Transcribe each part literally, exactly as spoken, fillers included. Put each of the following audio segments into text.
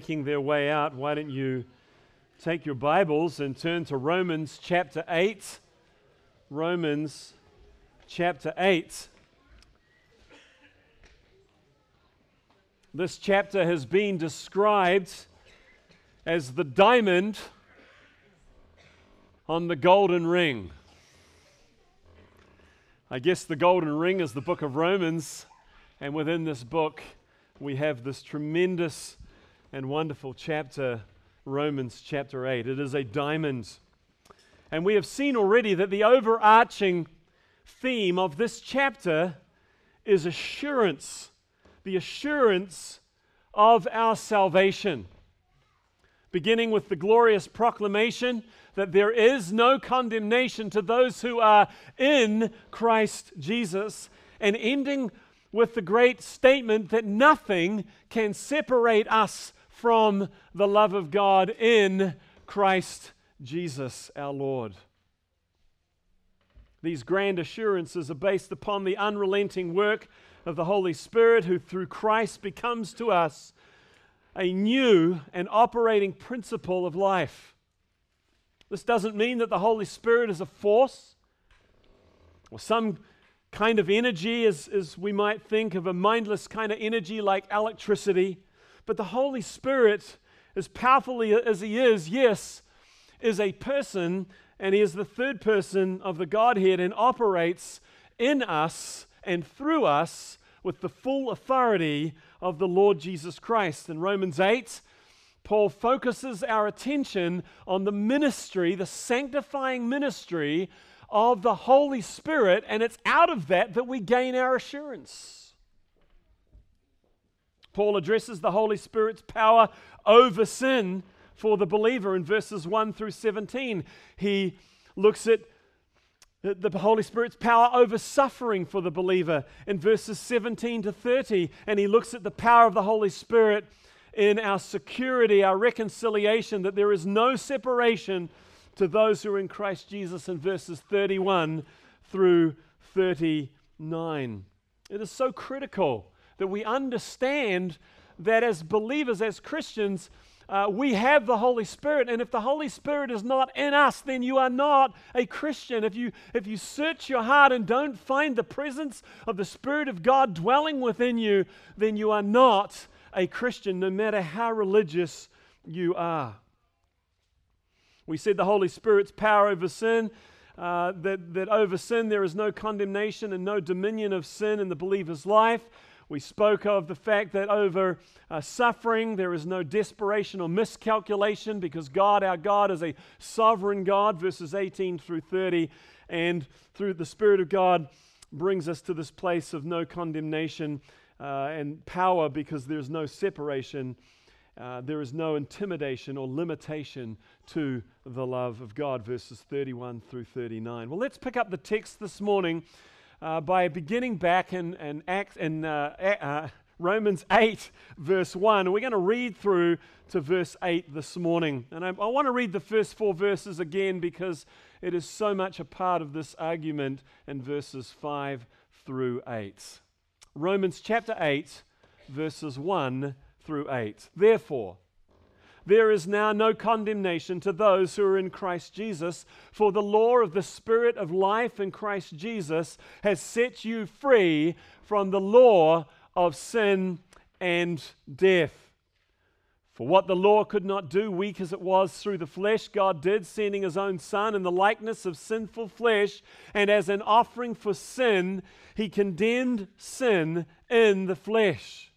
making their way out, why don't you take your Bibles and turn to Romans chapter eight. Romans chapter eight. This chapter has been described as the diamond on the golden ring. I guess the golden ring is the book of Romans, and within this book we have this tremendous and wonderful chapter, Romans chapter eight. It is a diamond. And we have seen already that the overarching theme of this chapter is assurance, the assurance of our salvation. Beginning with the glorious proclamation that there is no condemnation to those who are in Christ Jesus, and ending with the great statement that nothing can separate us from the love of God in Christ Jesus our Lord. These grand assurances are based upon the unrelenting work of the Holy Spirit, who through Christ becomes to us a new and operating principle of life. This doesn't mean that the Holy Spirit is a force or some kind of energy, as, as we might think of a mindless kind of energy like electricity. But the Holy Spirit, as powerfully as He is, yes, is a person, and He is the third person of the Godhead and operates in us and through us with the full authority of the Lord Jesus Christ. In Romans eight, Paul focuses our attention on the ministry, the sanctifying ministry of the Holy Spirit, and it's out of that that we gain our assurance. Paul addresses the Holy Spirit's power over sin for the believer in verses one through seventeen. He looks at the Holy Spirit's power over suffering for the believer in verses seventeen to thirty, and he looks at the power of the Holy Spirit in our security, our reconciliation, that there is no separation to those who are in Christ Jesus in verses thirty-one through thirty-nine. It is so critical that we understand that as believers, as Christians, uh, we have the Holy Spirit, and if the Holy Spirit is not in us, then you are not a Christian. If you, if you search your heart and don't find the presence of the Spirit of God dwelling within you, then you are not a Christian, no matter how religious you are. We said the Holy Spirit's power over sin, uh, that, that over sin there is no condemnation and no dominion of sin in the believer's life. We spoke of the fact that over uh, suffering there is no desperation or miscalculation, because God, our God, is a sovereign God, verses eighteen through thirty, and through the Spirit of God brings us to this place of no condemnation uh, and power, because there's no separation. Uh, there is no intimidation or limitation to the love of God, verses thirty-one through thirty-nine. Well, let's pick up the text this morning uh, by beginning back in, in, Acts, in uh, uh, Romans eight, verse one. We're going to read through to verse eight this morning. And I, I want to read the first four verses again, because it is so much a part of this argument in verses five through eight. Romans chapter eight, verses one through eight. Therefore, there is now no condemnation to those who are in Christ Jesus, for the law of the Spirit of life in Christ Jesus has set you free from the law of sin and death. For what the law could not do, weak as it was through the flesh, God did, sending His own Son in the likeness of sinful flesh, and as an offering for sin, He condemned sin in the flesh,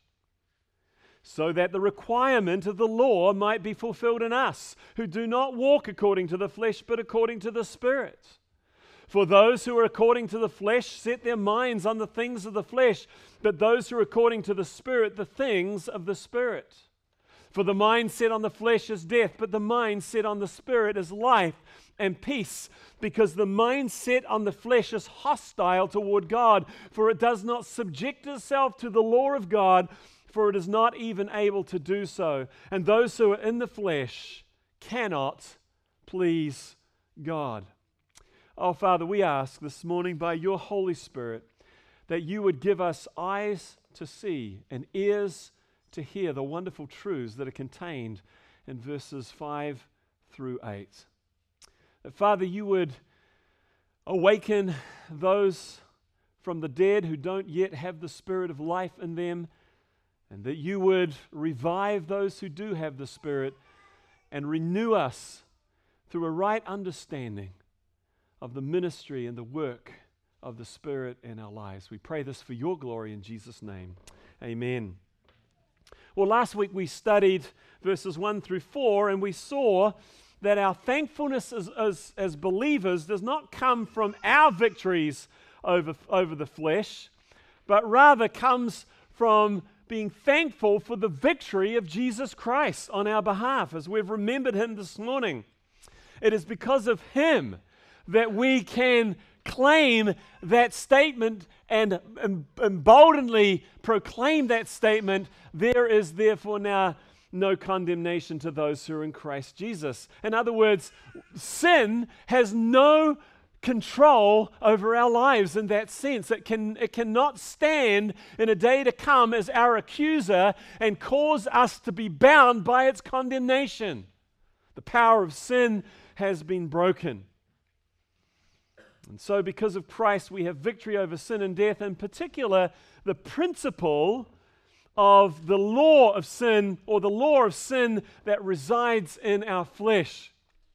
so that the requirement of the law might be fulfilled in us, who do not walk according to the flesh, but according to the Spirit. For those who are according to the flesh set their minds on the things of the flesh, but those who are according to the Spirit, the things of the Spirit. For the mind set on the flesh is death, but the mind set on the Spirit is life and peace, because the mind set on the flesh is hostile toward God, for it does not subject itself to the law of God, for it is not even able to do so. And those who are in the flesh cannot please God. Oh, Father, we ask this morning by your Holy Spirit that you would give us eyes to see and ears to hear the wonderful truths that are contained in verses five through eight. That, Father, you would awaken those from the dead who don't yet have the Spirit of life in them, and that you would revive those who do have the Spirit and renew us through a right understanding of the ministry and the work of the Spirit in our lives. We pray this for your glory in Jesus' name. Amen. Well, last week we studied verses one through four, and we saw that our thankfulness as, as, as believers does not come from our victories over, over the flesh, but rather comes from being thankful for the victory of Jesus Christ on our behalf, as we've remembered him this morning. It is because of him that we can claim that statement and emboldenly proclaim that statement, "There is therefore now no condemnation to those who are in Christ Jesus." In other words, sin has no control over our lives in that sense. It can, it cannot stand in a day to come as our accuser and cause us to be bound by its condemnation. The power of sin has been broken. And so because of Christ, we have victory over sin and death, in particular the principle of the law of sin, or the law of sin that resides in our flesh.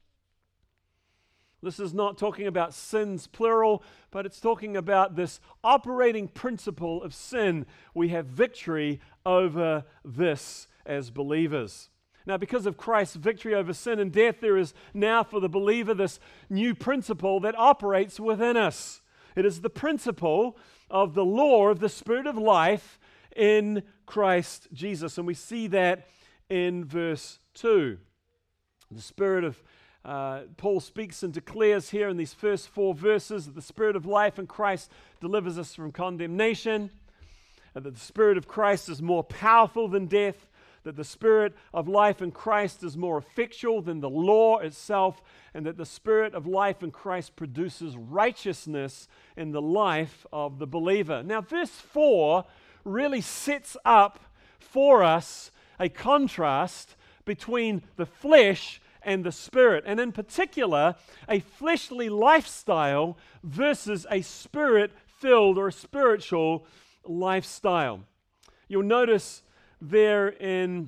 This is not talking about sins plural, but it's talking about this operating principle of sin. We have victory over this as believers. Now, because of Christ's victory over sin and death, there is now for the believer this new principle that operates within us. It is the principle of the law of the Spirit of life in Christ Jesus. And we see that in verse two. The Spirit of, uh, Paul speaks and declares here in these first four verses that the Spirit of life in Christ delivers us from condemnation, and that the Spirit of Christ is more powerful than death, that the Spirit of life in Christ is more effectual than the law itself, and that the Spirit of life in Christ produces righteousness in the life of the believer. Now, verse four really sets up for us a contrast between the flesh and the Spirit, and in particular, a fleshly lifestyle versus a Spirit-filled or a spiritual lifestyle. You'll notice there in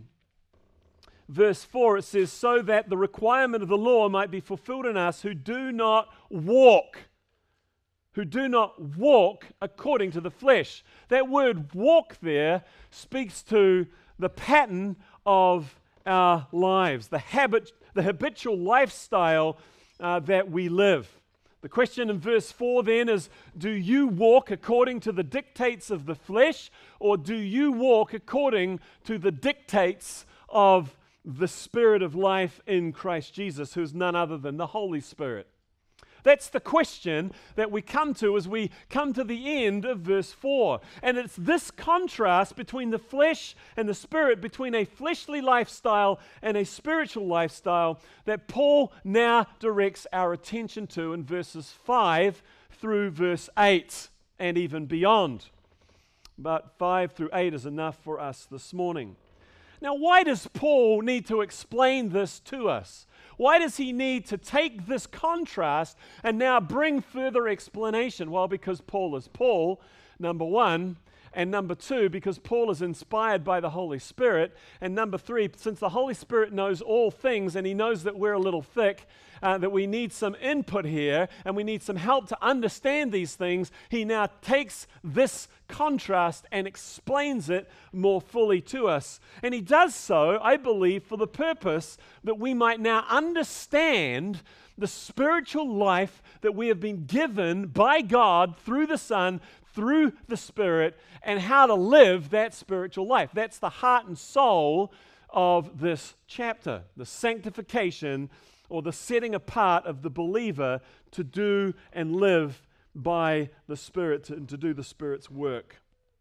verse four, it says, "So that the requirement of the law might be fulfilled in us who do not walk, who do not walk according to the flesh." That word walk there speaks to the pattern of our lives, the habit, the habitual lifestyle uh, that we live. The question in verse four then is, do you walk according to the dictates of the flesh, or do you walk according to the dictates of the Spirit of life in Christ Jesus, who's none other than the Holy Spirit? That's the question that we come to as we come to the end of verse four. And it's this contrast between the flesh and the Spirit, between a fleshly lifestyle and a spiritual lifestyle, that Paul now directs our attention to in verses five through verse eight and even beyond. But five through eight is enough for us this morning. Now, why does Paul need to explain this to us? Why does he need to take this contrast and now bring further explanation? Well, because Paul is Paul, number one. And number two, because Paul is inspired by the Holy Spirit. And number three, since the Holy Spirit knows all things and he knows that we're a little thick, uh, that we need some input here and we need some help to understand these things, he now takes this contrast and explains it more fully to us. And he does so, I believe, for the purpose that we might now understand the spiritual life that we have been given by God through the Son, through the Spirit, and how to live that spiritual life. That's the heart and soul of this chapter, the sanctification or the setting apart of the believer to do and live by the Spirit, to, to do the Spirit's work.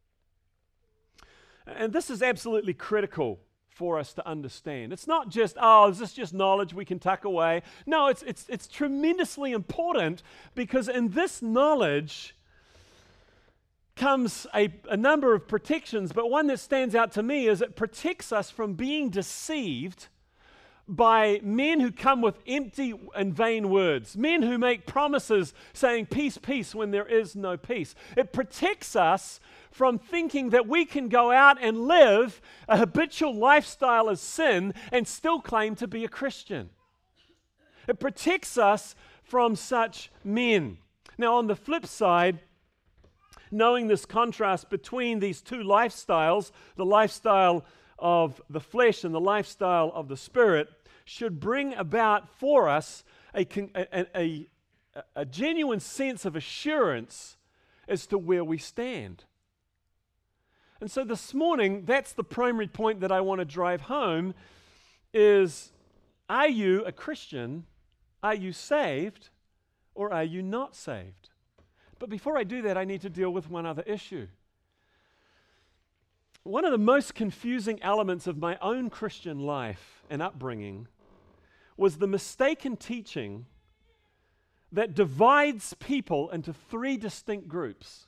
And this is absolutely critical for us to understand. It's not just, oh, is this just knowledge we can tuck away? No, it's it's it's tremendously important, because in this knowledge, comes a, a number of protections, but one that stands out to me is it protects us from being deceived by men who come with empty and vain words, men who make promises saying peace, peace when there is no peace. It protects us from thinking that we can go out and live a habitual lifestyle of sin and still claim to be a Christian. It protects us from such men. Now, on the flip side, knowing this contrast between these two lifestyles, the lifestyle of the flesh and the lifestyle of the Spirit, should bring about for us a, a, a, a genuine sense of assurance as to where we stand. And so this morning, that's the primary point that I want to drive home is, are you a Christian? Are you saved? Or are you not saved? But before I do that, I need to deal with one other issue. One of the most confusing elements of my own Christian life and upbringing was the mistaken teaching that divides people into three distinct groups.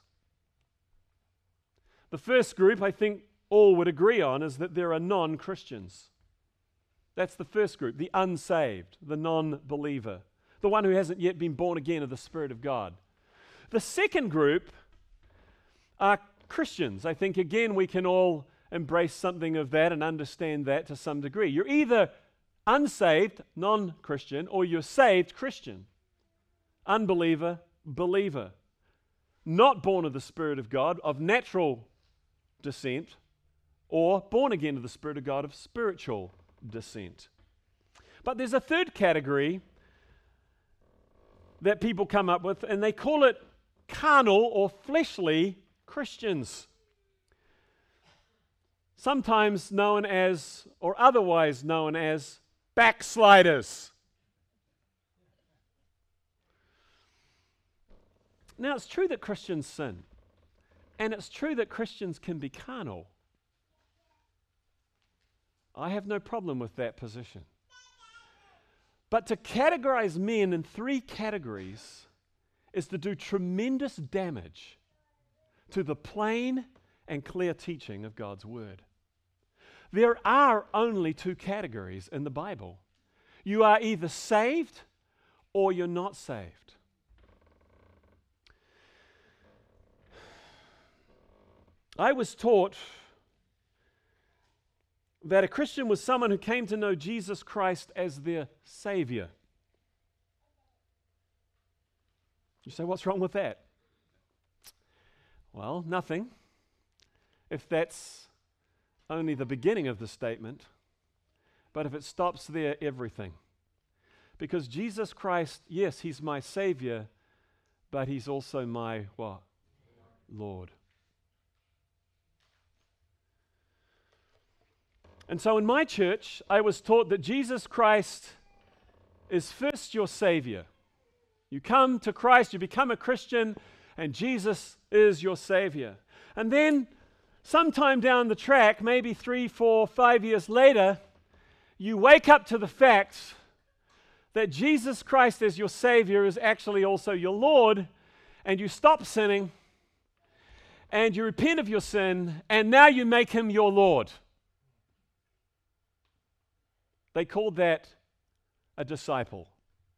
The first group, I think all would agree on, is that there are non-Christians. That's the first group, the unsaved, the non-believer, the one who hasn't yet been born again of the Spirit of God. The second group are Christians. I think, again, we can all embrace something of that and understand that to some degree. You're either unsaved, non-Christian, or you're saved Christian. Unbeliever, believer. Not born of the Spirit of God, of natural descent, or born again of the Spirit of God of spiritual descent. But there's a third category that people come up with, and they call it carnal or fleshly Christians. Sometimes known as, or otherwise known as, backsliders. Now, it's true that Christians sin, and it's true that Christians can be carnal. I have no problem with that position. But to categorize men in three categories is to do tremendous damage to the plain and clear teaching of God's Word. There are only two categories in the Bible. You are either saved or you're not saved. I was taught that a Christian was someone who came to know Jesus Christ as their Savior. You say, what's wrong with that? Well, nothing, if that's only the beginning of the statement. But if it stops there, everything. Because Jesus Christ, yes, He's my Savior, but He's also my what? Lord. And so in my church, I was taught that Jesus Christ is first your Savior. You come to Christ, you become a Christian, and Jesus is your Savior. And then sometime down the track, maybe three, four, five years later, you wake up to the fact that Jesus Christ as your Savior is actually also your Lord, and you stop sinning, and you repent of your sin, and now you make Him your Lord. They called that a disciple.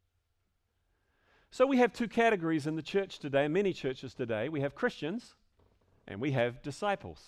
So we have two categories in the church today, in many churches today. We have Christians and we have disciples.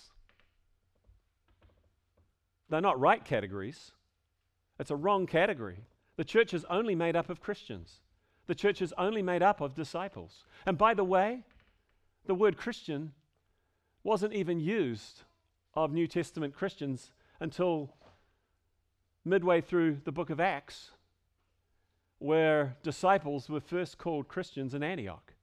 They're not right categories. It's a wrong category. The church is only made up of Christians. The church is only made up of disciples. And by the way, the word Christian wasn't even used of New Testament Christians until midway through the book of Acts, where disciples were first called Christians in Antioch.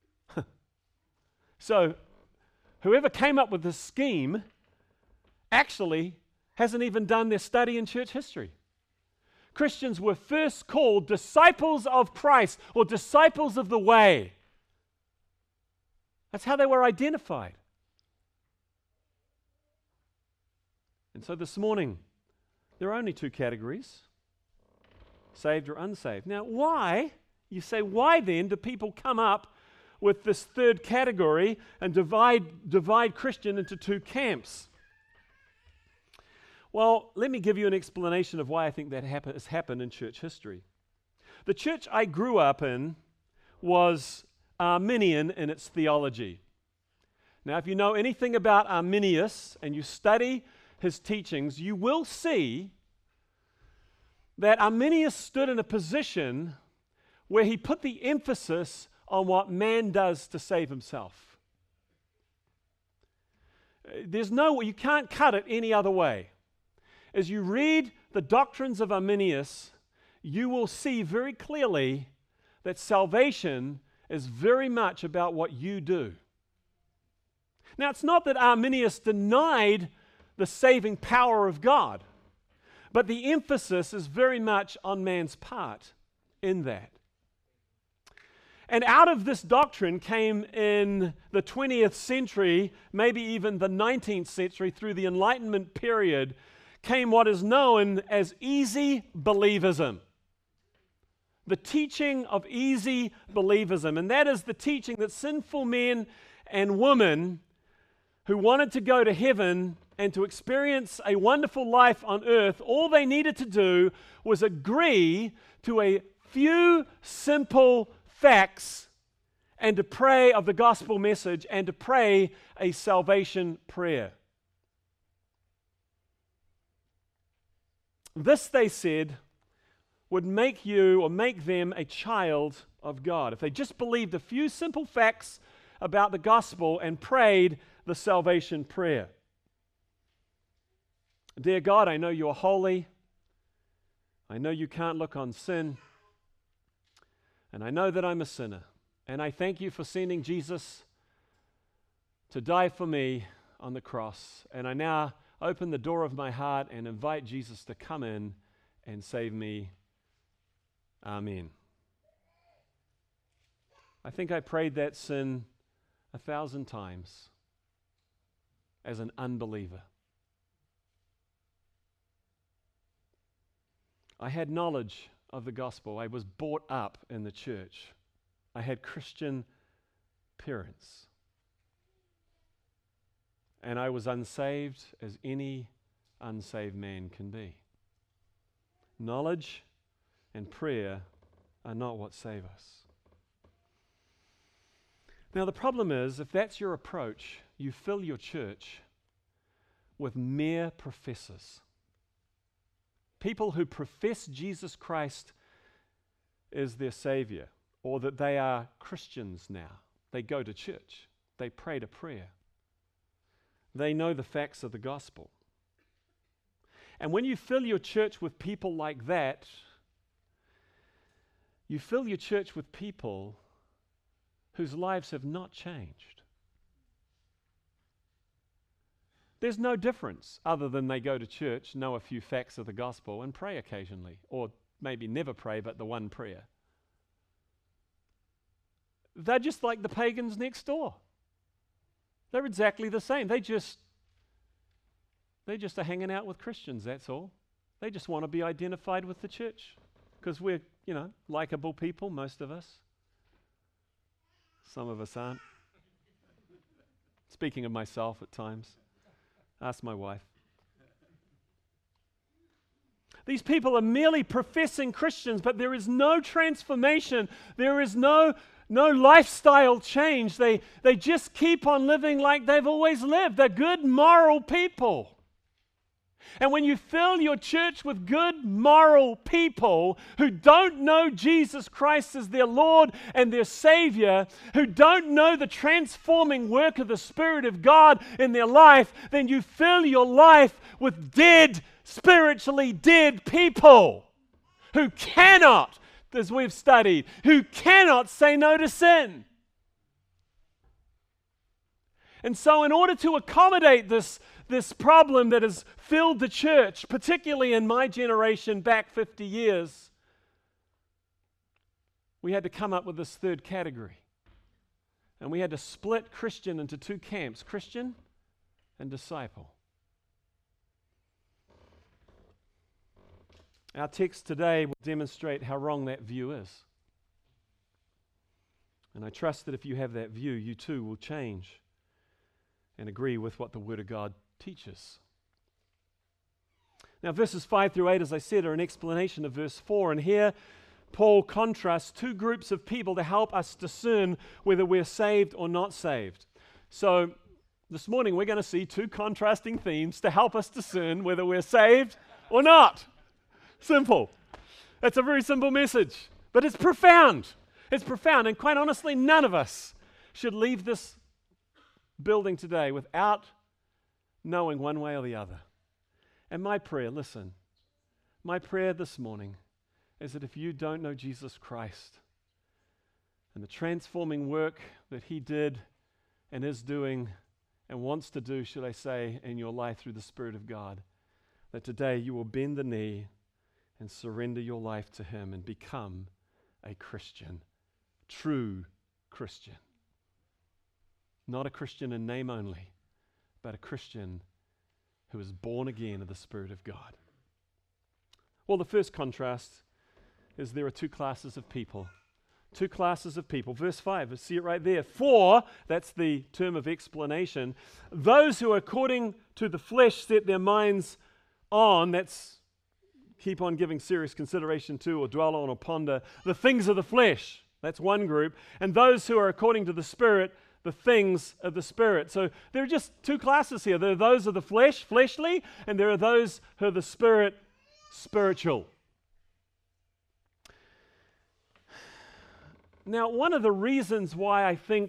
So, whoever came up with this scheme actually hasn't even done their study in church history. Christians were first called disciples of Christ, or disciples of the way. That's how they were identified. And so this morning, there are only two categories, saved or unsaved. Now, why, you say, why then do people come up with this third category and divide, divide Christian into two camps? Well, let me give you an explanation of why I think that happen, has happened in church history. The church I grew up in was Arminian in its theology. Now, if you know anything about Arminius and you study his teachings, you will see that Arminius stood in a position where he put the emphasis on what man does to save himself. There's no way, you can't cut it any other way. As you read the doctrines of Arminius, you will see very clearly that salvation is very much about what you do. Now, it's not that Arminius denied the saving power of God, but the emphasis is very much on man's part in that. And out of this doctrine came in the twentieth century, maybe even the nineteenth century, through the Enlightenment period, came what is known as easy believism. The teaching of easy believism. And that is the teaching that sinful men and women who wanted to go to heaven and to experience a wonderful life on earth, all they needed to do was agree to a few simple facts and to pray of the gospel message and to pray a salvation prayer. This, they said, would make you or make them a child of God. If they just believed a few simple facts about the gospel and prayed the salvation prayer. Dear God, I know you're holy. I know you can't look on sin. And I know that I'm a sinner. And I thank you for sending Jesus to die for me on the cross. And I now open the door of my heart and invite Jesus to come in and save me. Amen. I think I prayed that sin a thousand times as an unbeliever. I had knowledge of the gospel. I was brought up in the church. I had Christian parents. And I was unsaved as any unsaved man can be. Knowledge and prayer are not what save us. Now the problem is, if that's your approach, you fill your church with mere professors. People who profess Jesus Christ as their Savior, or that they are Christians now. They go to church. They pray a prayer. They know the facts of the gospel. And when you fill your church with people like that, you fill your church with people whose lives have not changed. There's no difference other than they go to church, know a few facts of the gospel, and pray occasionally, or maybe never pray, but the one prayer. They're just like the pagans next door. They're exactly the same. They just, they just are hanging out with Christians, that's all. They just want to be identified with the church because we're, you know, likable people, most of us. Some of us aren't. Speaking of myself at times. Ask my wife. These people are merely professing Christians, but there is no transformation. There is no No lifestyle change. They, they just keep on living like they've always lived. They're good, moral people. And when you fill your church with good, moral people who don't know Jesus Christ as their Lord and their Savior, who don't know the transforming work of the Spirit of God in their life, then you fill your life with dead, spiritually dead people who cannot, as we've studied, who cannot say no to sin. And so in order to accommodate this, this problem that has filled the church, particularly in my generation back fifty years, we had to come up with this third category. And we had to split Christian into two camps, Christian and disciple. Our text today will demonstrate how wrong that view is. And I trust that if you have that view, you too will change and agree with what the Word of God teaches. Now, verses five through eight, as I said, are an explanation of verse four. And here, Paul contrasts two groups of people to help us discern whether we're saved or not saved. So, this morning we're going to see two contrasting themes to help us discern whether we're saved or not. Simple. That's a very simple message, but it's profound. It's profound, and quite honestly, none of us should leave this building today without knowing one way or the other. And my prayer, listen, my prayer this morning is that if you don't know Jesus Christ and the transforming work that He did and is doing and wants to do, should I say, in your life through the Spirit of God, that today you will bend the knee and surrender your life to Him and become a Christian, true Christian. Not a Christian in name only, but a Christian who is born again of the Spirit of God. Well, the first contrast is there are two classes of people. Two classes of people. Verse five, let's see it right there. For, that's the term of explanation, those who according to the flesh set their minds on, that's keep on giving serious consideration to or dwell on or ponder, the things of the flesh. That's one group. And those who are according to the Spirit, the things of the Spirit. So there are just two classes here. There are those of the flesh, fleshly, and there are those who are the Spirit, spiritual. Now, one of the reasons why I think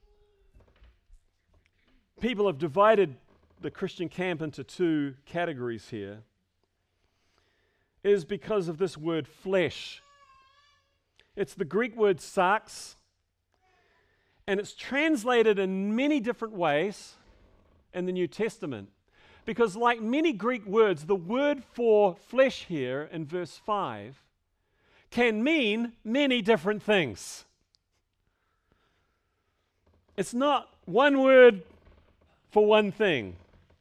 people have divided the Christian camp into two categories here is because of this word flesh. It's the Greek word sarx, and it's translated in many different ways in the New Testament. Because like many Greek words, the word for flesh here in verse five can mean many different things. It's not one word for one thing.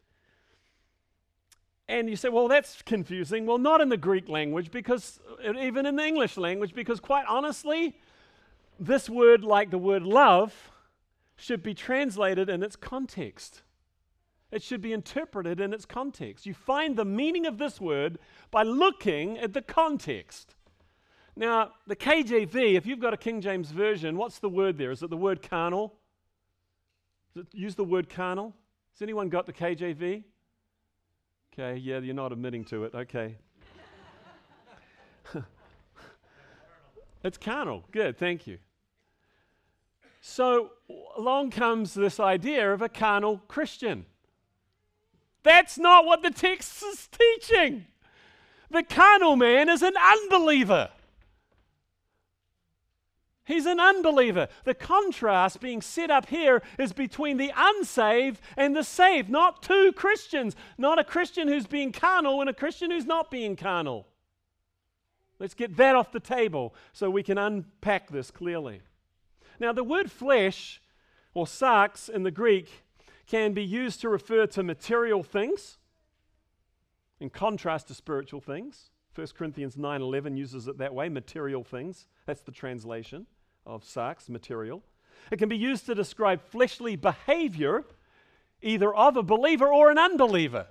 And you say, well, that's confusing. Well, not in the Greek language, because even in the English language, because quite honestly, this word, like the word love, should be translated in its context. It should be interpreted in its context. You find the meaning of this word by looking at the context. Now, the K J V, if you've got a King James Version, what's the word there? Is it the word carnal? Does it use the word carnal? Has anyone got the K J V? Okay, yeah, you're not admitting to it. Okay. It's carnal. Good, thank you. So along comes this idea of a carnal Christian. That's not what the text is teaching. The carnal man is an unbeliever. He's an unbeliever. The contrast being set up here is between the unsaved and the saved, not two Christians, not a Christian who's being carnal and a Christian who's not being carnal. Let's get that off the table so we can unpack this clearly. Now, the word flesh, or sarx in the Greek, can be used to refer to material things in contrast to spiritual things. First Corinthians nine eleven uses it that way, material things. That's the translation of sarx, material. It can be used to describe fleshly behavior, either of a believer or an unbeliever.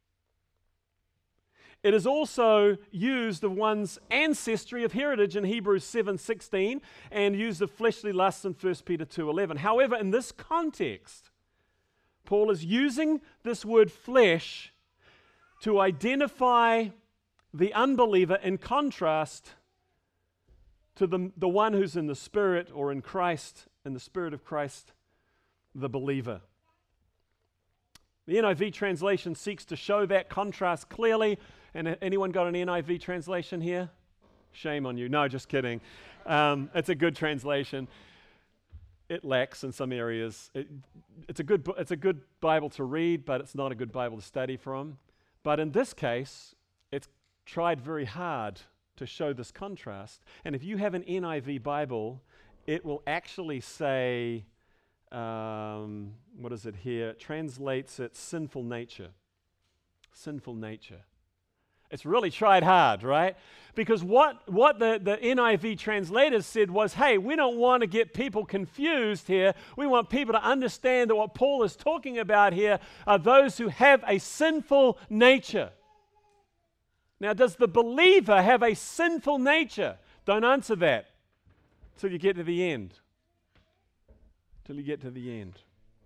It is also used of one's ancestry of heritage in Hebrews seven sixteen and used of fleshly lusts in First Peter two eleven. However, in this context, Paul is using this word flesh to identify the unbeliever in contrast to the, the one who's in the Spirit or in Christ, in the Spirit of Christ, the believer. The N I V translation seeks to show that contrast clearly. And anyone got an N I V translation here? Shame on you. No, just kidding. Um, it's a good translation. It lacks in some areas. It, it's a good bu- it's a good Bible to read, but it's not a good Bible to study from. But in this case, it's tried very hard to show this contrast. And if you have an N I V Bible, it will actually say, um, what is it here? It translates it sinful nature. Sinful nature. It's really tried hard, right? Because what, what the, the N I V translators said was, hey, we don't want to get people confused here. We want people to understand that what Paul is talking about here are those who have a sinful nature. Now, does the believer have a sinful nature? Don't answer that till you get to the end. Till you get to the end.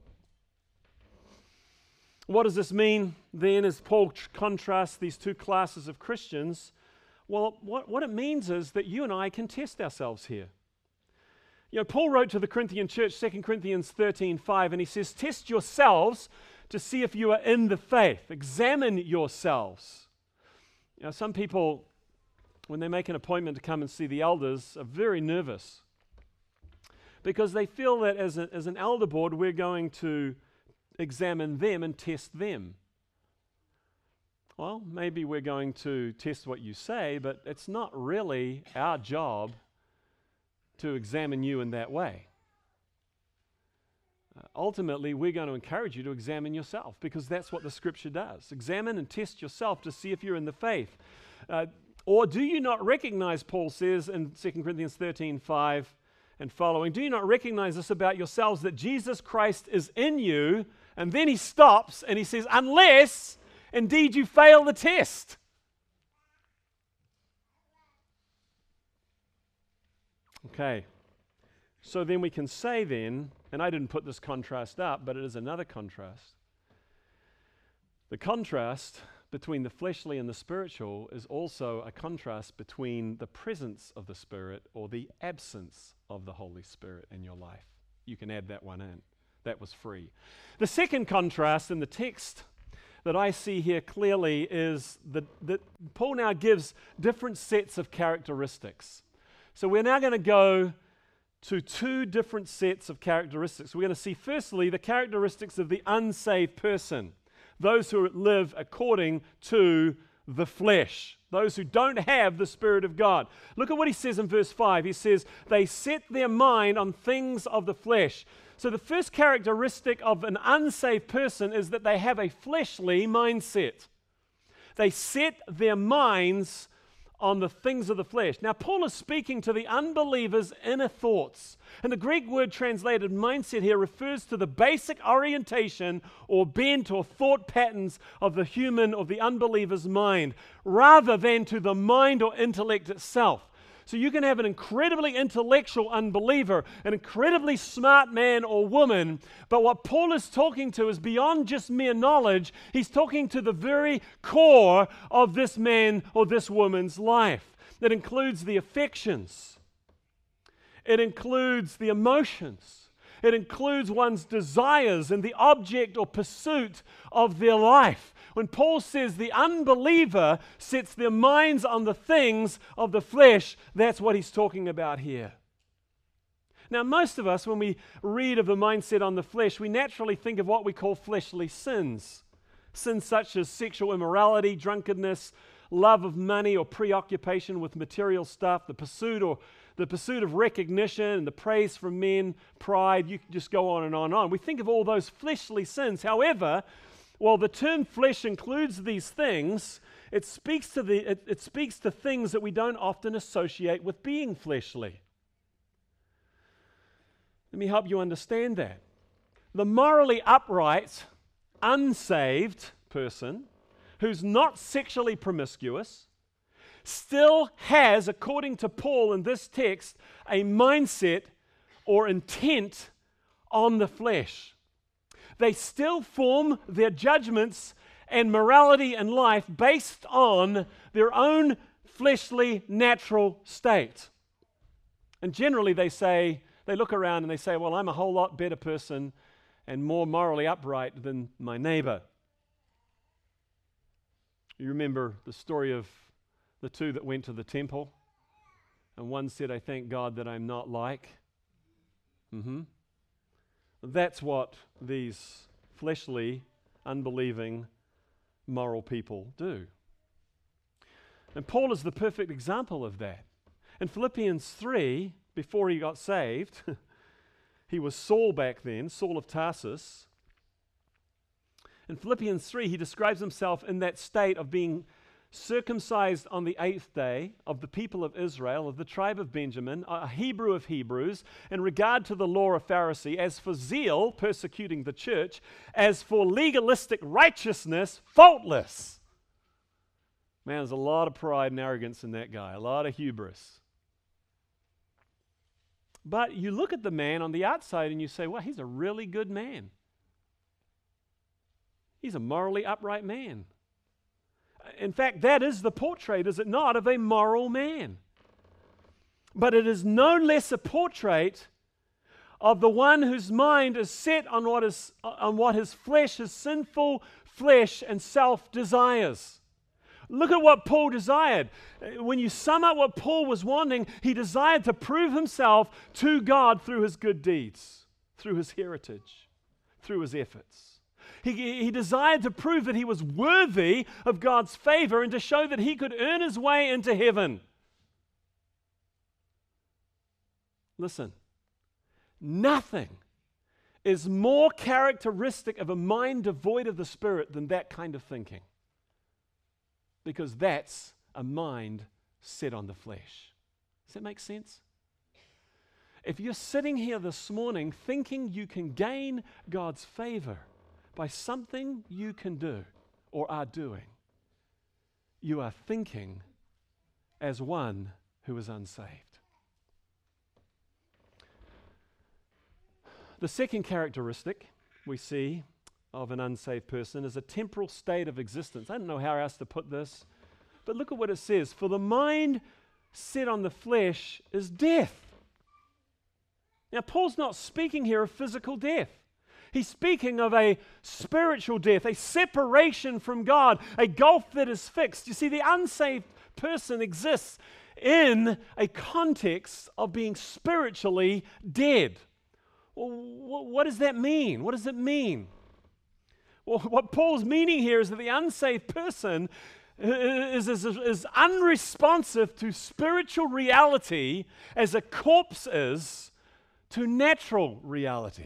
What does this mean then as Paul tr- contrasts these two classes of Christians? Well, what, what it means is that you and I can test ourselves here. You know, Paul wrote to the Corinthian church, Second Corinthians thirteen five, and he says, test yourselves to see if you are in the faith. Examine yourselves. You know, some people, when they make an appointment to come and see the elders, are very nervous because they feel that as, a, as an elder board, we're going to examine them and test them. Well, maybe we're going to test what you say, but it's not really our job to examine you in that way. Uh, ultimately, we're going to encourage you to examine yourself because that's what the Scripture does. Examine and test yourself to see if you're in the faith. Uh, or do you not recognize, Paul says in Second Corinthians thirteen five and following, do you not recognize this about yourselves, that Jesus Christ is in you? And then he stops and he says, unless indeed you fail the test. Okay, so then we can say then, and I didn't put this contrast up, but it is another contrast. The contrast between the fleshly and the spiritual is also a contrast between the presence of the Spirit or the absence of the Holy Spirit in your life. You can add that one in. That was free. The second contrast in the text that I see here clearly is that, that Paul now gives different sets of characteristics. So we're now going to go to two different sets of characteristics. We're going to see firstly the characteristics of the unsaved person, those who live according to the flesh, those who don't have the Spirit of God. Look at what he says in verse five. He says, they set their mind on things of the flesh. So the first characteristic of an unsaved person is that they have a fleshly mindset. They set their minds on the things of the flesh. Now, Paul is speaking to the unbeliever's inner thoughts. And the Greek word translated mindset here refers to the basic orientation or bent or thought patterns of the human or the unbeliever's mind, rather than to the mind or intellect itself. So you can have an incredibly intellectual unbeliever, an incredibly smart man or woman, but what Paul is talking to is beyond just mere knowledge. He's talking to the very core of this man or this woman's life. That includes the affections. It includes the emotions. It includes one's desires and the object or pursuit of their life. When Paul says the unbeliever sets their minds on the things of the flesh, that's what he's talking about here. Now, most of us, when we read of the mindset on the flesh, we naturally think of what we call fleshly sins. Sins such as sexual immorality, drunkenness, love of money or preoccupation with material stuff, the pursuit or the pursuit of recognition and the praise from men, pride. You can just go on and on and on. We think of all those fleshly sins. However, while the term flesh includes these things, it speaks to the it, it speaks to things that we don't often associate with being fleshly. Let me help you understand that. The morally upright, unsaved person who's not sexually promiscuous still has, according to Paul in this text, a mindset or intent on the flesh. They still form their judgments and morality in life based on their own fleshly, natural state. And generally they say, they look around and they say, well, I'm a whole lot better person and more morally upright than my neighbor. You remember the story of the two that went to the temple, and one said, I thank God that I'm not like. Mm-hmm. That's what these fleshly, unbelieving, moral people do. And Paul is the perfect example of that. In Philippians three, before he got saved, he was Saul back then, Saul of Tarsus. In Philippians three, he describes himself in that state of being circumcised on the eighth day, of the people of Israel, of the tribe of Benjamin, a Hebrew of Hebrews, in regard to the law of Pharisee, as for zeal, persecuting the church, as for legalistic righteousness, faultless. Man, there's a lot of pride and arrogance in that guy, a lot of hubris. But you look at the man on the outside and you say, well, he's a really good man. He's a morally upright man. In fact, that is the portrait, is it not, of a moral man. But it is no less a portrait of the one whose mind is set on what is on what his flesh, his sinful flesh and self desires. Look at what Paul desired. When you sum up what Paul was wanting, he desired to prove himself to God through his good deeds, through his heritage, through his efforts. He, he desired to prove that he was worthy of God's favor and to show that he could earn his way into heaven. Listen, nothing is more characteristic of a mind devoid of the Spirit than that kind of thinking. Because that's a mind set on the flesh. Does that make sense? If you're sitting here this morning thinking you can gain God's favor by something you can do or are doing, you are thinking as one who is unsaved. The second characteristic we see of an unsaved person is a temporal state of existence. I don't know how else to put this, but look at what it says. For the mind set on the flesh is death. Now, Paul's not speaking here of physical death. He's speaking of a spiritual death, a separation from God, a gulf that is fixed. You see, the unsaved person exists in a context of being spiritually dead. Well, what does that mean? What does it mean? Well, what Paul's meaning here is that the unsaved person is, is, is unresponsive to spiritual reality as a corpse is to natural reality.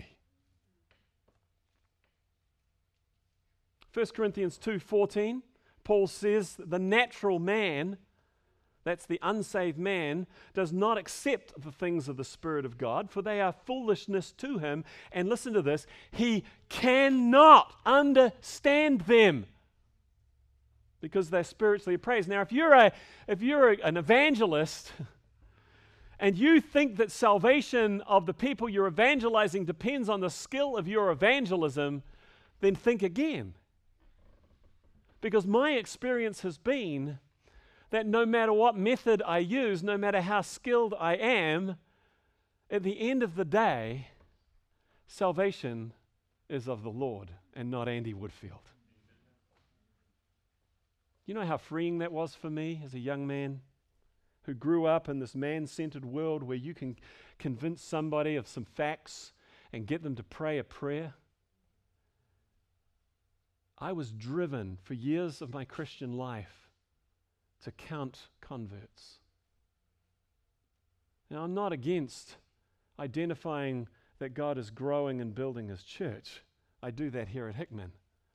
First Corinthians two fourteen, Paul says that the natural man, that's the unsaved man, does not accept the things of the Spirit of God, for they are foolishness to him. And listen to this, he cannot understand them because they're spiritually appraised. Now, if you're a if you're a, an evangelist and you think that salvation of the people you're evangelizing depends on the skill of your evangelism, then think again. Because my experience has been that no matter what method I use, no matter how skilled I am, at the end of the day, salvation is of the Lord and not Andy Woodfield. You know how freeing that was for me as a young man who grew up in this man-centered world where you can convince somebody of some facts and get them to pray a prayer? I was driven for years of my Christian life to count converts. Now, I'm not against identifying that God is growing and building His church. I do that here at Hickman.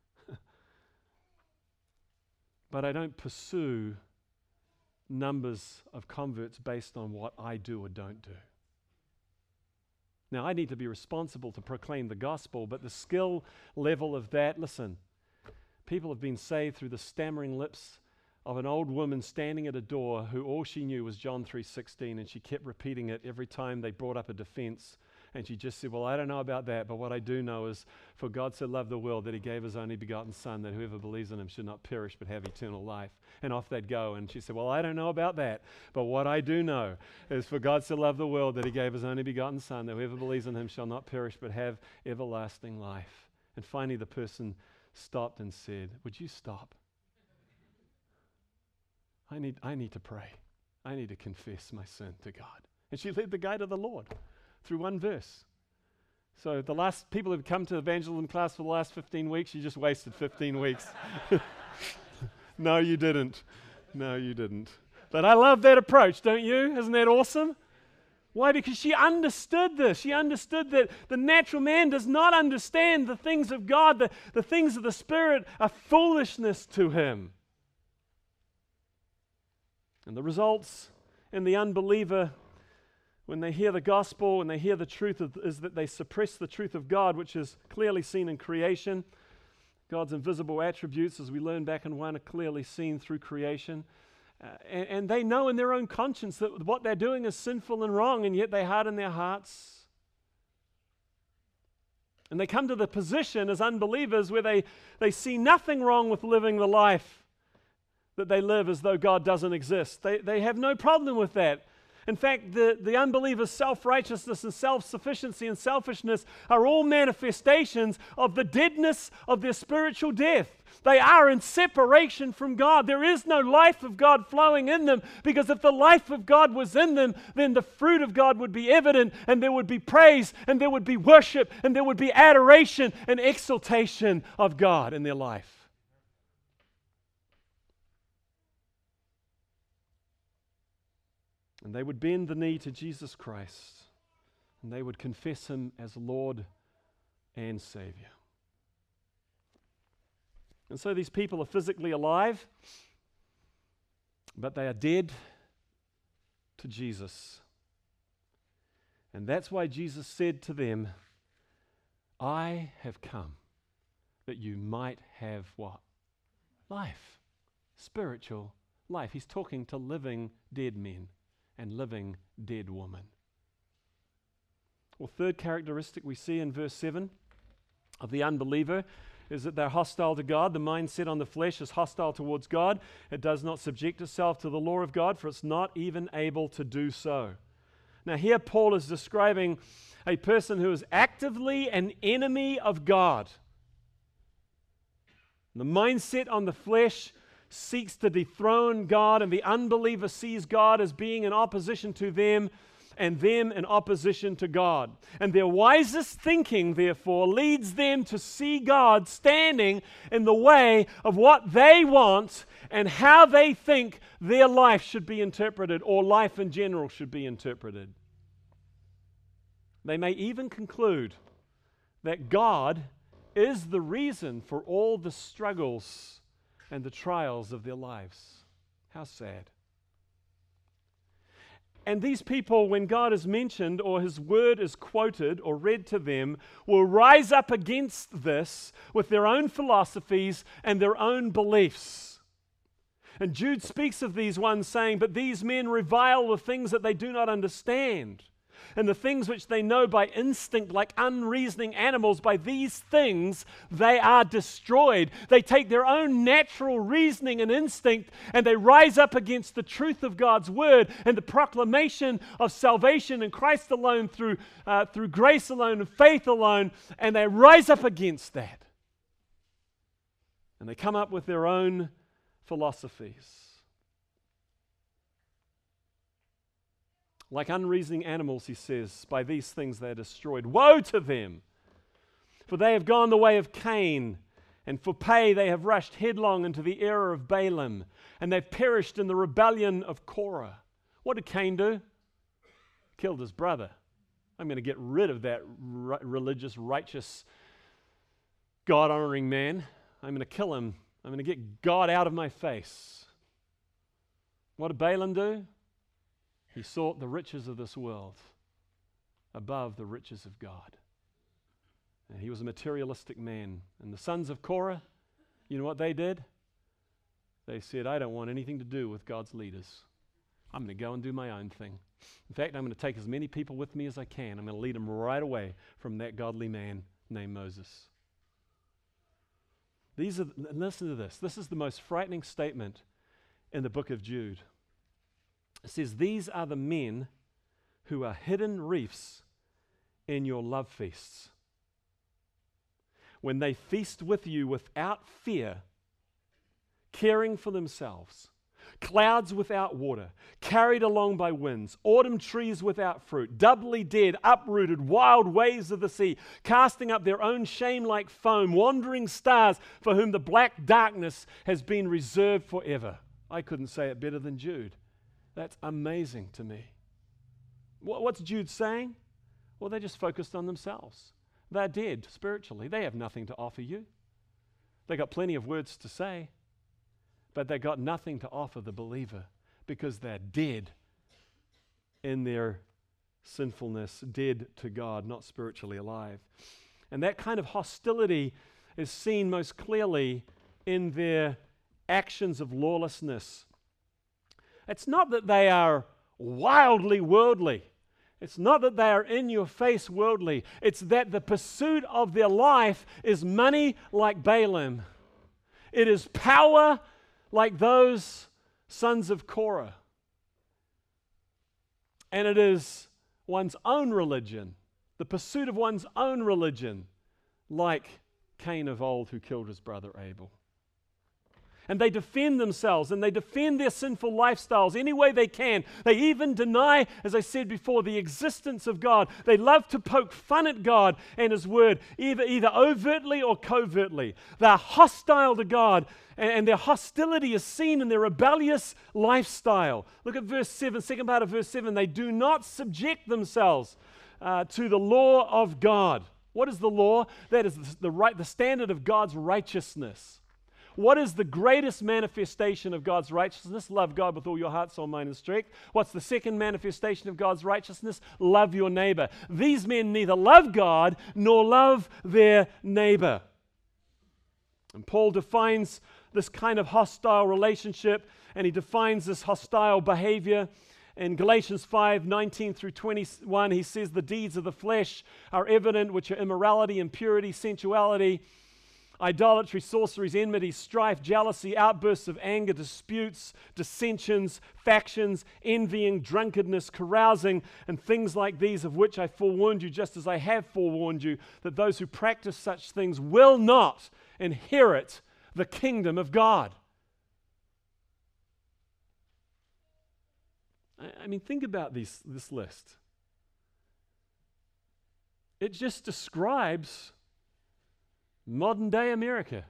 But I don't pursue numbers of converts based on what I do or don't do. Now, I need to be responsible to proclaim the gospel, but the skill level of that, listen, people have been saved through the stammering lips of an old woman standing at a door who all she knew was John three sixteen, and she kept repeating it every time they brought up a defense. And she just said, well, I don't know about that, but what I do know is, for God so loved the world that He gave His only begotten Son, that whoever believes in Him should not perish but have eternal life. And off they'd go. And she said, well, I don't know about that, but what I do know is, for God so loved the world that He gave His only begotten Son, that whoever believes in Him shall not perish but have everlasting life. And finally the person stopped and said, would you stop? I need, I need to pray. I need to confess my sin to God. And she led the guy to the Lord through one verse. So the last people who've come to evangelism class for the last fifteen weeks, you just wasted fifteen weeks. No, you didn't. No, you didn't. But I love that approach, don't you? Isn't that awesome? Why? Because she understood this. She understood that the natural man does not understand the things of God. The, the things of the Spirit are foolishness to him. And the results in the unbeliever, when they hear the gospel and they hear the truth, of, is that they suppress the truth of God, which is clearly seen in creation. God's invisible attributes, as we learn back in one, are clearly seen through creation. Uh, and, and they know in their own conscience that what they're doing is sinful and wrong, and yet they harden their hearts. And they come to the position as unbelievers where they, they see nothing wrong with living the life that they live as though God doesn't exist. They, they have no problem with that. In fact, the, the unbeliever's self-righteousness and self-sufficiency and selfishness are all manifestations of the deadness of their spiritual death. They are in separation from God. There is no life of God flowing in them, because if the life of God was in them, then the fruit of God would be evident, and there would be praise, and there would be worship, and there would be adoration and exaltation of God in their life. And they would bend the knee to Jesus Christ, and they would confess Him as Lord and Savior. And so these people are physically alive, but they are dead to Jesus. And that's why Jesus said to them, I have come that you might have what? Life. Spiritual life. He's talking to living dead men and living dead women. Well, third characteristic we see in verse seven of the unbeliever is that they're hostile to God. The mind set on the flesh is hostile towards God. It does not subject itself to the law of God, for it's not even able to do so. Now here Paul is describing a person who is actively an enemy of God. The mindset on the flesh seeks to dethrone God, and the unbeliever sees God as being in opposition to them, and them in opposition to God. And their wisest thinking, therefore, leads them to see God standing in the way of what they want and how they think their life should be interpreted, or life in general should be interpreted. They may even conclude that God is the reason for all the struggles and the trials of their lives. How sad. And these people, when God is mentioned or His word is quoted or read to them, will rise up against this with their own philosophies and their own beliefs. And Jude speaks of these ones saying, but these men revile the things that they do not understand. And the things which they know by instinct, like unreasoning animals, by these things they are destroyed. They take their own natural reasoning and instinct, and they rise up against the truth of God's word and the proclamation of salvation in Christ alone, through, uh, through grace alone and faith alone, and they rise up against that. And they come up with their own philosophies. Like unreasoning animals, he says, by these things they are destroyed. Woe to them! For they have gone the way of Cain, and for pay they have rushed headlong into the error of Balaam, and they've perished in the rebellion of Korah. What did Cain do? Killed his brother. I'm going to get rid of that r- religious, righteous, God-honoring man. I'm going to kill him. I'm going to get God out of my face. What did Balaam do? He sought the riches of this world above the riches of God. And he was a materialistic man. And the sons of Korah, you know what they did? They said, I don't want anything to do with God's leaders. I'm going to go and do my own thing. In fact, I'm going to take as many people with me as I can. I'm going to lead them right away from that godly man named Moses. These are, listen to this. This is the most frightening statement in the book of Jude. It says, these are the men who are hidden reefs in your love feasts. When they feast with you without fear, caring for themselves, clouds without water, carried along by winds, autumn trees without fruit, doubly dead, uprooted, wild waves of the sea, casting up their own shame like foam, wandering stars for whom the black darkness has been reserved forever. I couldn't say it better than Jude. That's amazing to me. What's Jude saying? Well, they're just focused on themselves. They're dead spiritually. They have nothing to offer you. They got plenty of words to say, but they got nothing to offer the believer, because they're dead in their sinfulness, dead to God, not spiritually alive. And that kind of hostility is seen most clearly in their actions of lawlessness. It's not that they are wildly worldly. It's not that they are in your face worldly. It's that the pursuit of their life is money like Balaam. It is power like those sons of Korah. And it is one's own religion, the pursuit of one's own religion, like Cain of old who killed his brother Abel. And they defend themselves and they defend their sinful lifestyles any way they can. They even deny, as I said before, the existence of God. They love to poke fun at God and His Word, either, either overtly or covertly. They're hostile to God, and, and their hostility is seen in their rebellious lifestyle. Look at verse seven, second part of verse seven. They do not subject themselves uh, to the law of God. What is the law? That is the, the, right, the standard of God's righteousness. What is the greatest manifestation of God's righteousness? Love God with all your heart, soul, mind, and strength. What's the second manifestation of God's righteousness? Love your neighbor. These men neither love God nor love their neighbor. And Paul defines this kind of hostile relationship, and he defines this hostile behavior. In Galatians five, nineteen through twenty-one, he says, the deeds of the flesh are evident, which are immorality, impurity, sensuality, idolatry, sorceries, enmity, strife, jealousy, outbursts of anger, disputes, dissensions, factions, envying, drunkenness, carousing, and things like these, of which I forewarned you, just as I have forewarned you, that those who practice such things will not inherit the kingdom of God. I mean, think about these, this list. It just describes modern day America.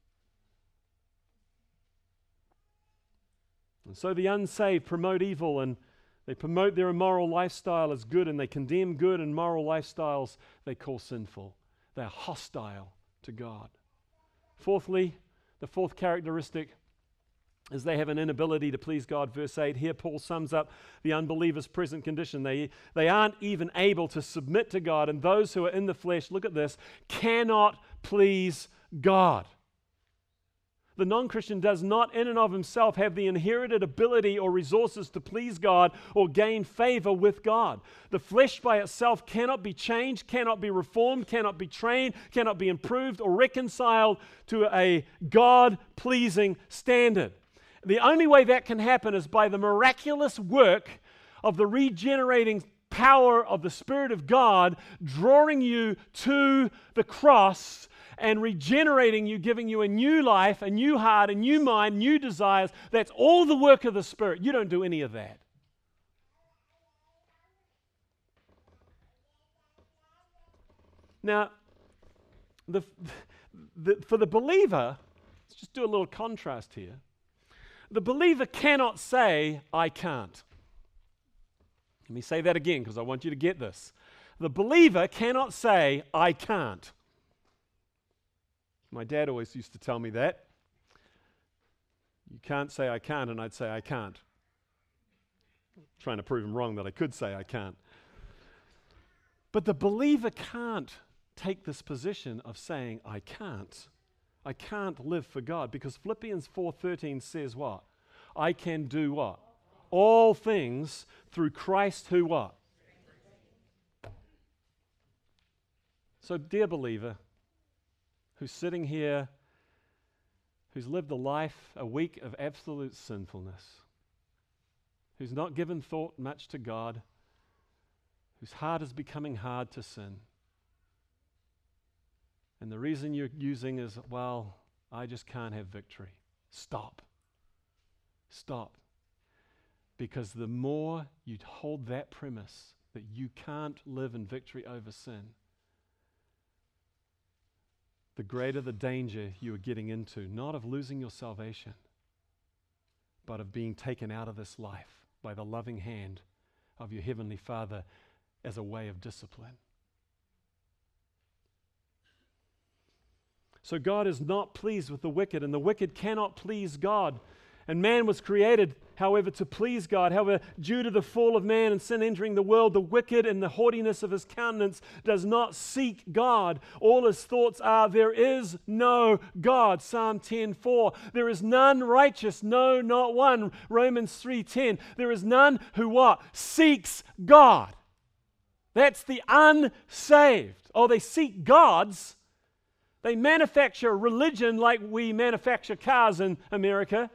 And so the unsaved promote evil, and they promote their immoral lifestyle as good, and they condemn good and moral lifestyles they call sinful. They're hostile to God. Fourthly, the fourth characteristic is they have an inability to please God. Verse eight, here Paul sums up the unbeliever's present condition. They, they aren't even able to submit to God, and those who are in the flesh, look at this, cannot please God. The non-Christian does not in and of himself have the inherited ability or resources to please God or gain favor with God. The flesh by itself cannot be changed, cannot be reformed, cannot be trained, cannot be improved or reconciled to a God-pleasing standard. The only way that can happen is by the miraculous work of the regenerating power of the Spirit of God drawing you to the cross and regenerating you, giving you a new life, a new heart, a new mind, new desires. That's all the work of the Spirit. You don't do any of that. Now, the, the, for the believer, let's just do a little contrast here. The believer cannot say, I can't. Let me say that again because I want you to get this. The believer cannot say, I can't. My dad always used to tell me that. You can't say I can't, and I'd say I can't. Trying to prove him wrong that I could say I can't. But the believer can't take this position of saying I can't. I can't live for God, because Philippians four thirteen says what? I can do what? All things through Christ who what? So, dear believer, who's sitting here, who's lived a life, a week of absolute sinfulness, who's not given thought much to God, whose heart is becoming hard to sin, and the reason you're using is, well, I just can't have victory. Stop. Stop. Because the more you hold that premise that you can't live in victory over sin, the greater the danger you are getting into, not of losing your salvation, but of being taken out of this life by the loving hand of your Heavenly Father as a way of discipline. So God is not pleased with the wicked, and the wicked cannot please God. And man was created, however, to please God. However, due to the fall of man and sin entering the world, the wicked and the haughtiness of his countenance does not seek God. All his thoughts are, there is no God. Psalm ten four. There is none righteous, no, not one. Romans three ten. There is none who what? Seeks God. That's the unsaved. Oh, they seek gods. They manufacture religion like we manufacture cars in America.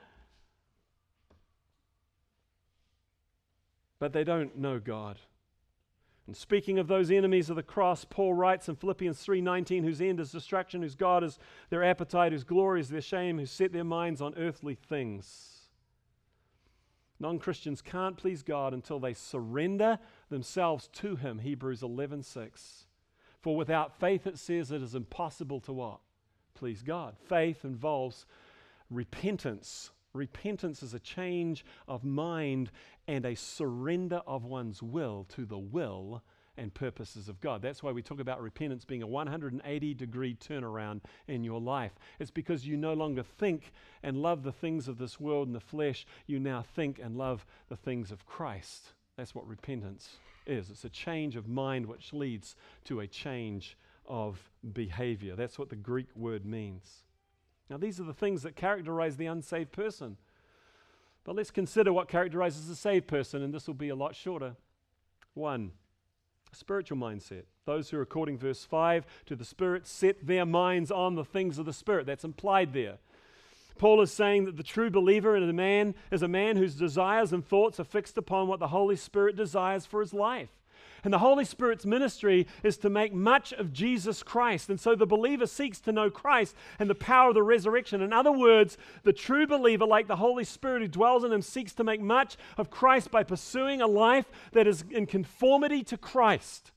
But they don't know God. And speaking of those enemies of the cross, Paul writes in Philippians three nineteen, whose end is destruction, whose God is their appetite, whose glory is their shame, who set their minds on earthly things. Non-Christians can't please God until they surrender themselves to Him, Hebrews eleven six. For without faith, it says, it is impossible to what? Please God. Faith involves repentance. Repentance is a change of mind and a surrender of one's will to the will and purposes of God. That's why we talk about repentance being a one hundred eighty degree turnaround in your life. It's because you no longer think and love the things of this world and the flesh. You now think and love the things of Christ. That's what repentance is. It's a change of mind which leads to a change of behavior. That's what the Greek word means. Now, these are the things that characterize the unsaved person. But let's consider what characterizes the saved person, and this will be a lot shorter. One, spiritual mindset. Those who are, according to verse five, to the Spirit, set their minds on the things of the Spirit. That's implied there. Paul is saying that the true believer in a man is a man whose desires and thoughts are fixed upon what the Holy Spirit desires for his life. And the Holy Spirit's ministry is to make much of Jesus Christ. And so the believer seeks to know Christ and the power of the resurrection. In other words, the true believer, like the Holy Spirit who dwells in him, seeks to make much of Christ by pursuing a life that is in conformity to Christ.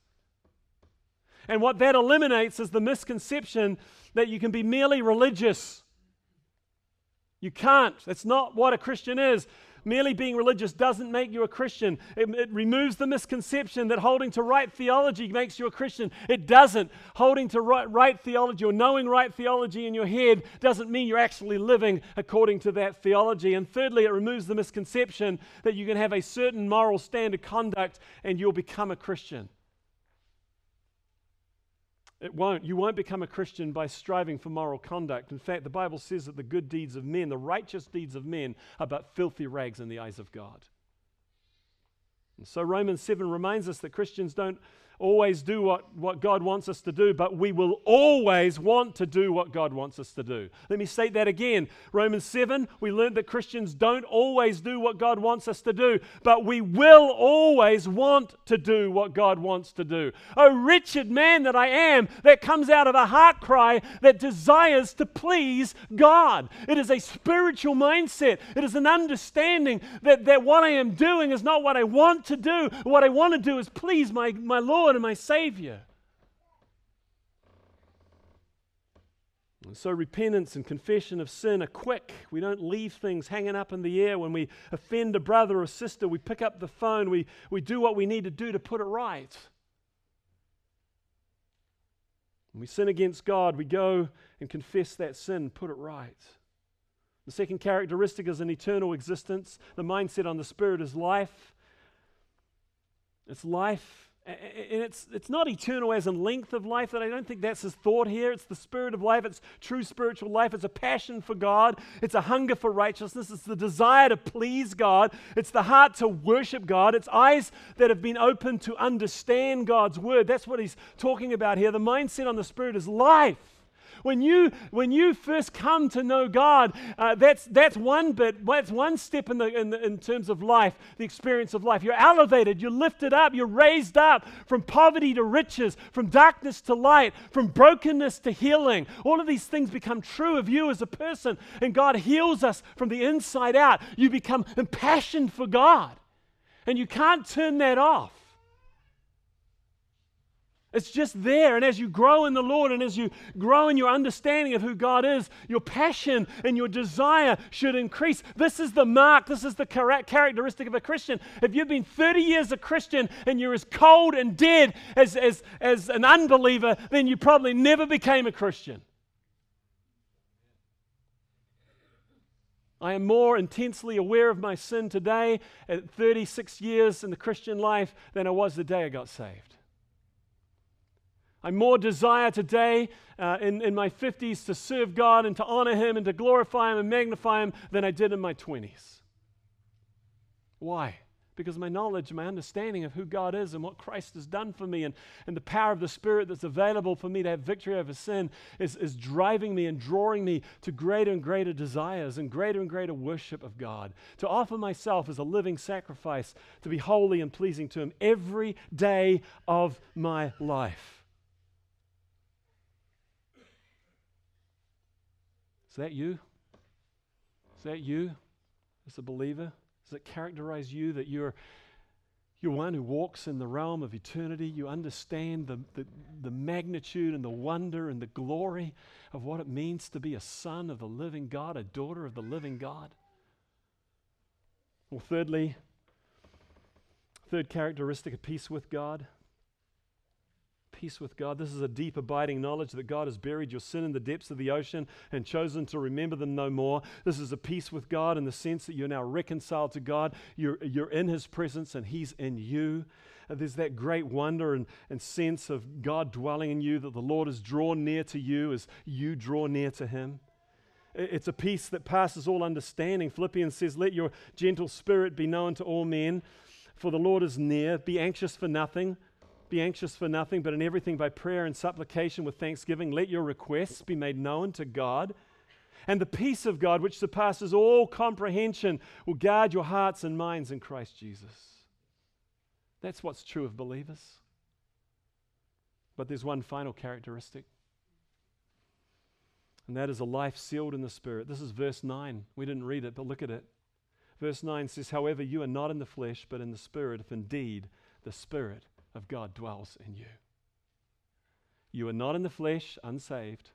And what that eliminates is the misconception that you can be merely religious. You can't. That's not what a Christian is. Merely being religious doesn't make you a Christian. It, it removes the misconception that holding to right theology makes you a Christian. It doesn't. Holding to right, right theology or knowing right theology in your head doesn't mean you're actually living according to that theology. And thirdly, it removes the misconception that you can have a certain moral standard conduct and you'll become a Christian. It won't. You won't become a Christian by striving for moral conduct. In fact, the Bible says that the good deeds of men, the righteous deeds of men, are but filthy rags in the eyes of God. And so Romans seven reminds us that Christians don't always do what, what God wants us to do, but we will always want to do what God wants us to do. Let me state that again. Romans seven, we learned that Christians don't always do what God wants us to do, but we will always want to do what God wants to do. Oh, wretched man that I am, that comes out of a heart cry that desires to please God. It is a spiritual mindset. It is an understanding that, that what I am doing is not what I want to do. What I want to do is please my, my Lord and my Savior. And so repentance and confession of sin are quick. We don't leave things hanging up in the air. When we offend a brother or sister, we pick up the phone, we, we do what we need to do to put it right. When we sin against God, we go and confess that sin, put it right. The second characteristic is an eternal existence. The mindset on the Spirit is life. It's life. And it's it's not eternal as in length of life. That I don't think that's his thought here. It's the spirit of life. It's true spiritual life. It's a passion for God. It's a hunger for righteousness. It's the desire to please God. It's the heart to worship God. It's eyes that have been opened to understand God's word. That's what he's talking about here. The mindset on the Spirit is life. When you when you first come to know God, uh, that's that's one bit, that's one step in the, in the in terms of life, the experience of life. You're elevated, you're lifted up, you're raised up from poverty to riches, from darkness to light, from brokenness to healing. All of these things become true of you as a person, and God heals us from the inside out. You become impassioned for God, and you can't turn that off. It's just there, and as you grow in the Lord and as you grow in your understanding of who God is, your passion and your desire should increase. This is the mark, this is the characteristic of a Christian. If you've been thirty years a Christian and you're as cold and dead as, as, as an unbeliever, then you probably never became a Christian. I am more intensely aware of my sin today at thirty-six years in the Christian life than I was the day I got saved. I more desire today uh, in, in my fifties to serve God and to honor Him and to glorify Him and magnify Him than I did in my twenties. Why? Because my knowledge, my understanding of who God is and what Christ has done for me and, and the power of the Spirit that's available for me to have victory over sin is, is driving me and drawing me to greater and greater desires and greater and greater worship of God, to offer myself as a living sacrifice, to be holy and pleasing to Him every day of my life. Is that you? Is that you as a believer? Does it characterize you that you're, you're one who walks in the realm of eternity? You understand the, the, the magnitude and the wonder and the glory of what it means to be a son of the living God, a daughter of the living God? Well, thirdly, third characteristic of peace with God. Peace with God. This is a deep abiding knowledge that God has buried your sin in the depths of the ocean and chosen to remember them no more. This is a peace with God in the sense that you're now reconciled to God. You're, you're in His presence and He's in you. And there's that great wonder and, and sense of God dwelling in you, that the Lord is drawn near to you as you draw near to Him. It's a peace that passes all understanding. Philippians says, "Let your gentle spirit be known to all men, for the Lord is near. Be anxious for nothing. Be anxious for nothing, but in everything by prayer and supplication with thanksgiving, let your requests be made known to God. And the peace of God, which surpasses all comprehension, will guard your hearts and minds in Christ Jesus." That's what's true of believers. But there's one final characteristic, and that is a life sealed in the Spirit. This is verse nine. We didn't read it, but look at it. Verse nine says, "However, you are not in the flesh, but in the Spirit, if indeed the Spirit of God dwells in you." You are not in the flesh, unsaved,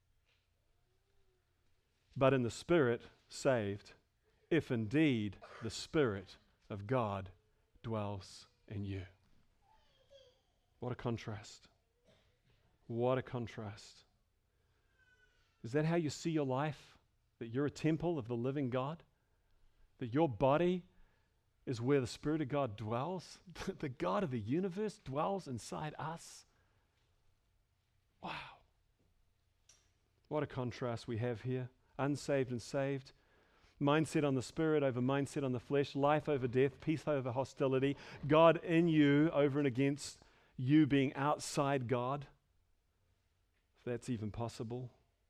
but in the Spirit, saved, if indeed the Spirit of God dwells in you. What a contrast. What a contrast. Is that how you see your life? That you're a temple of the living God? That your body is where the Spirit of God dwells? The God of the universe dwells inside us? Wow. What a contrast we have here. Unsaved and saved. Mindset on the Spirit over mindset on the flesh. Life over death. Peace over hostility. God in you over and against you being outside God. If that's even possible.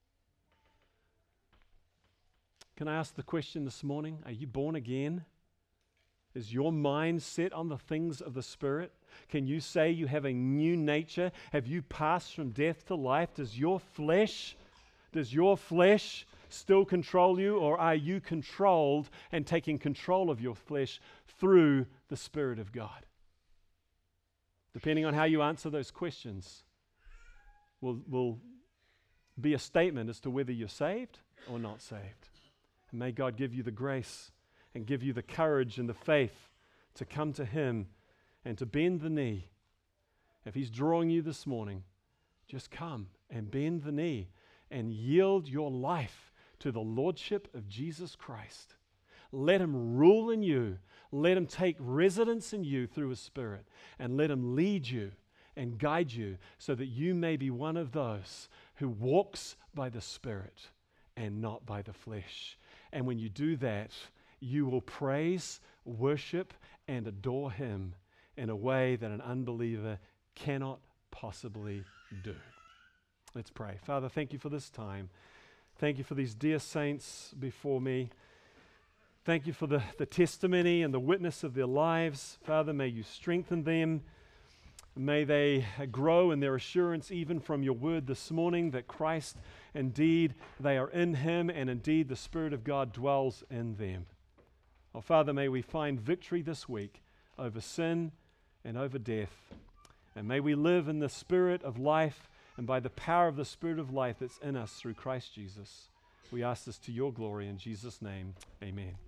Can I ask the question this morning? Are you born again? Is your mind set on the things of the Spirit? Can you say you have a new nature? Have you passed from death to life? Does your flesh, does your flesh still control you, or are you controlled and taking control of your flesh through the Spirit of God? Depending on how you answer those questions, will will be a statement as to whether you're saved or not saved. And may God give you the grace and give you the courage and the faith to come to Him and to bend the knee. If He's drawing you this morning, just come and bend the knee and yield your life to the Lordship of Jesus Christ. Let Him rule in you. Let Him take residence in you through His Spirit, and let Him lead you and guide you so that you may be one of those who walks by the Spirit and not by the flesh. And when you do that, you will praise, worship, and adore Him in a way that an unbeliever cannot possibly do. Let's pray. Father, thank You for this time. Thank You for these dear saints before me. Thank You for the, the testimony and the witness of their lives. Father, may You strengthen them. May they grow in their assurance even from Your word this morning that Christ, indeed, they are in Him, and indeed the Spirit of God dwells in them. Oh, Father, may we find victory this week over sin and over death. And may we live in the Spirit of life and by the power of the Spirit of life that's in us through Christ Jesus. We ask this to Your glory in Jesus' name. Amen.